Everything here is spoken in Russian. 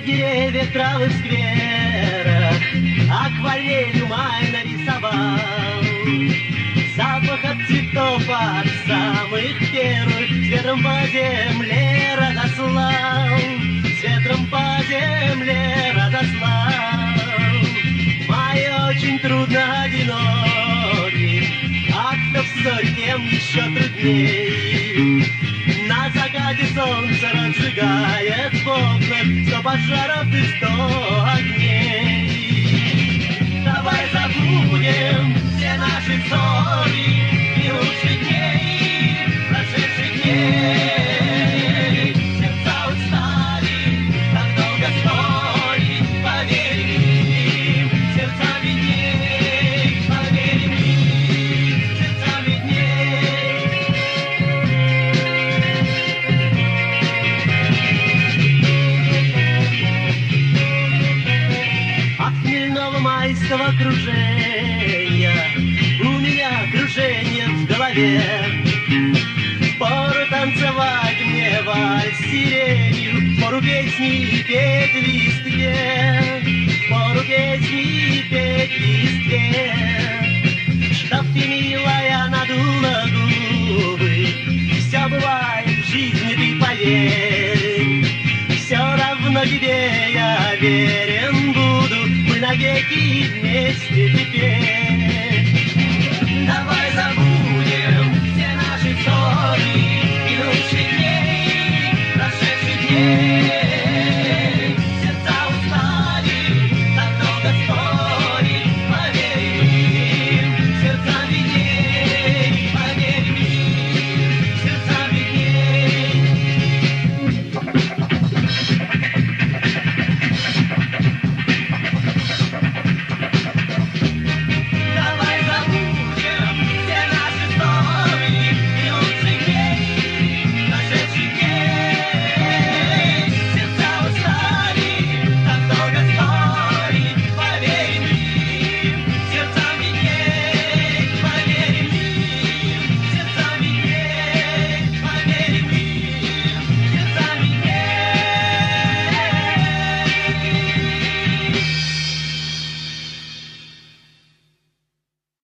деревья, травы в скверах акварелью май нарисовал. Запах от цветов от самых первых с ветром по земле разослал, с ветром по земле разослал. Май очень трудно одиноким, а кто в ссоре, тем еще трудней. На закате солнце разжигает в окнах 100 пожаров и 100 огней. Давай забудем все наши ссоры, минувших дней, прошедших дней. Сердца устали, так долго спорить, поверим им, сердца видней, поверим им, сердца видней. От хмельного майского кружения у меня кружение в голове. Впору танцевать мне вальс с сиренью, впору песни петь в листве, впору песни петь в листве. Чтоб ты, милая, надула губы, все бывает в жизни, ты поверь. Все равно тебе я верен буду, мы навеки вместе теперь.